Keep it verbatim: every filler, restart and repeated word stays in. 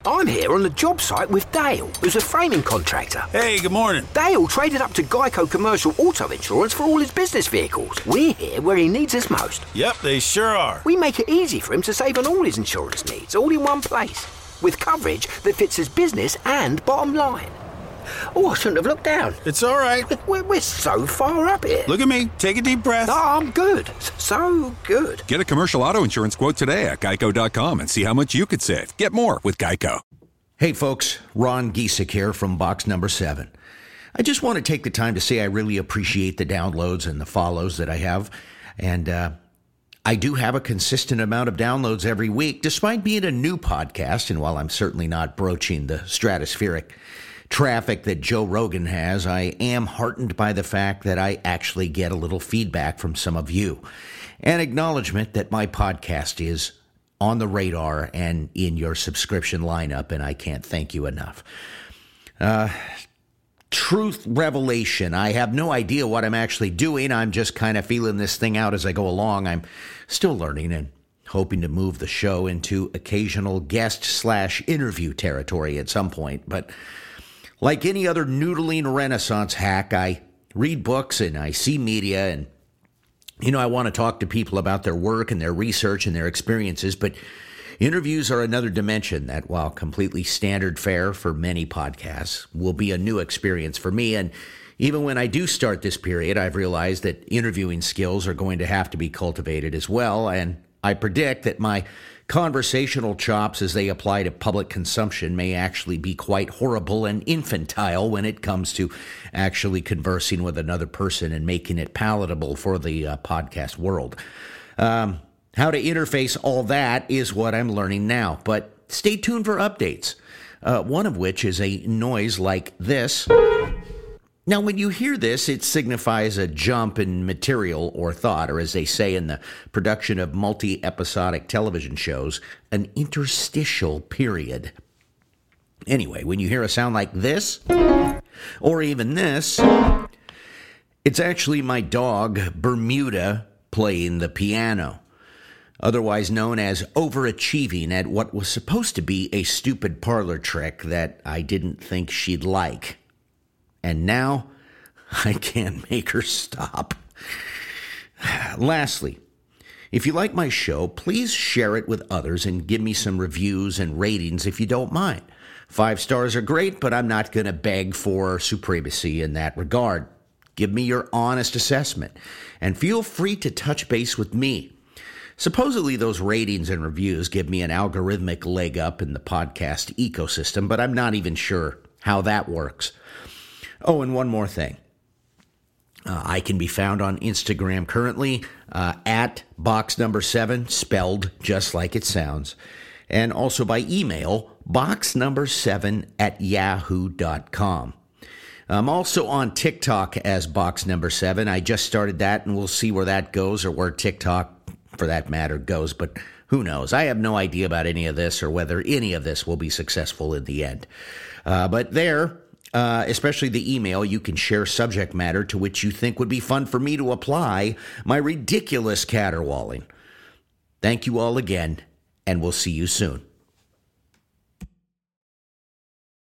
I'm here on the job site with Dale, who's a framing contractor. Hey, good morning. Dale traded up to Geico Commercial Auto Insurance for all his business vehicles. We're here where he needs us most. Yep, they sure are. We make it easy for him to save on all his insurance needs, all in one place, with coverage that fits his business and bottom line. Oh, I shouldn't have looked down. It's all right. We're, we're so far up here. Look at me. Take a deep breath. Oh, I'm good. So good. Get a commercial auto insurance quote today at geico dot com and see how much you could save. Get more with Geico. Hey, folks. Ron Giesick here from box number seven. I just want to take the time to say I really appreciate the downloads and the follows that I have. And uh, I do have a consistent amount of downloads every week, despite being a new podcast. And while I'm certainly not broaching the stratospheric traffic that Joe Rogan has, I am heartened by the fact that I actually get a little feedback from some of you. An acknowledgement that my podcast is on the radar and in your subscription lineup, and I can't thank you enough. Uh, truth revelation. I have no idea what I'm actually doing. I'm just kind of feeling this thing out as I go along. I'm still learning and hoping to move the show into occasional guest slash interview territory at some point, but like any other noodling Renaissance hack, I read books and I see media, and, you know, I want to talk to people about their work and their research and their experiences, but interviews are another dimension that, while completely standard fare for many podcasts, will be a new experience for me. And even when I do start this period, I've realized that interviewing skills are going to have to be cultivated as well, and I predict that my conversational chops as they apply to public consumption may actually be quite horrible and infantile when it comes to actually conversing with another person and making it palatable for the uh, podcast world. Um, how to interface all that is what I'm learning now, but stay tuned for updates, uh, one of which is a noise like this. Now, when you hear this, it signifies a jump in material or thought, or as they say in the production of multi-episodic television shows, an interstitial period. Anyway, when you hear a sound like this, or even this, it's actually my dog, Bermuda, playing the piano, otherwise known as overachieving at what was supposed to be a stupid parlor trick that I didn't think she'd like. And now, I can't make her stop. Lastly, if you like my show, please share it with others and give me some reviews and ratings if you don't mind. Five stars are great, but I'm not going to beg for supremacy in that regard. Give me your honest assessment, and feel free to touch base with me. Supposedly, those ratings and reviews give me an algorithmic leg up in the podcast ecosystem, but I'm not even sure how that works. Oh, and one more thing. Uh, I can be found on Instagram currently uh, at box number seven, spelled just like it sounds, and also by email, box number seven at yahoo dot com. I'm also on TikTok as box number seven. I just started that, and we'll see where that goes, or where TikTok, for that matter, goes, but who knows? I have no idea about any of this or whether any of this will be successful in the end. Uh, but there... Uh, especially the email, you can share subject matter to which you think would be fun for me to apply my ridiculous caterwauling. Thank you all again, and we'll see you soon.